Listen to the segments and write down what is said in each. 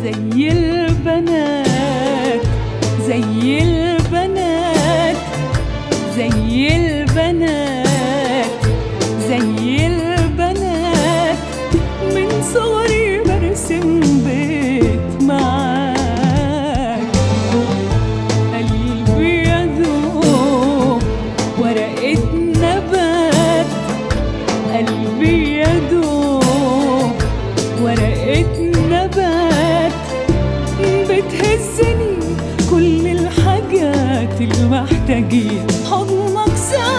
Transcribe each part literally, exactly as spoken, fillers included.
زي البنات زي البنات زي البنات زي البنات من صغري برسم بيت معاك. قلبي يدوب ورقة نبات قلبي يدوب ورقة نبات بتهزني كل الحاجات المحتاجين حضنك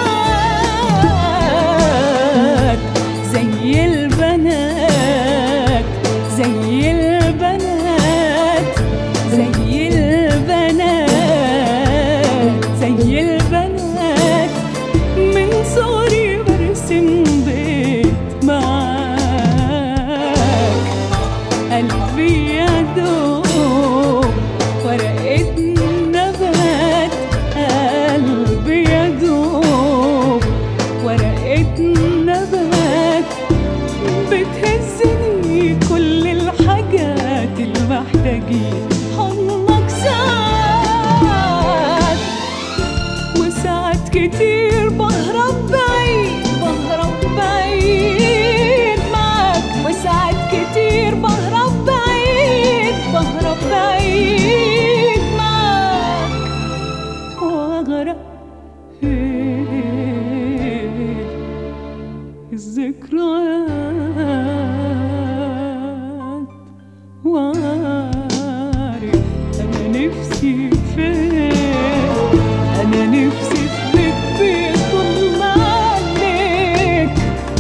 ساعات. زي البنات زي البنات زي البنات زي البنات من صغري برسم بيت معاك. قلبي يدوب ورقة نبات قلبي يدوب ورقة نبات بتهزني كل الحاجات المحتاجين حضنك ساعات. وساعات كتير بهرب بعيد بهرب بعيد معاك. وساعات كتير بهرب بعيد بهرب بعيد معاك واغرق في الذكريات وعارف أنا نفسي فين. أنا نفسي في بيت بيطل عليك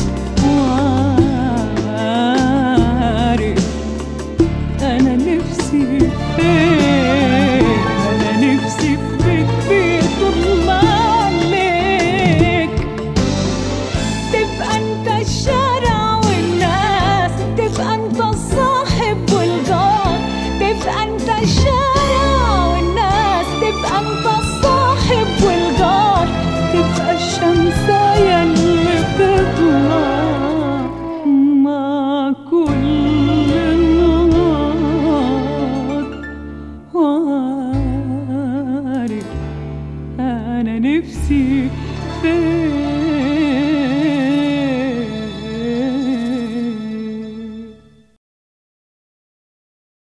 وعارف أنا نفسي فين. أنا نفسي في بيت بيطل عليك تبقى أنت الشايف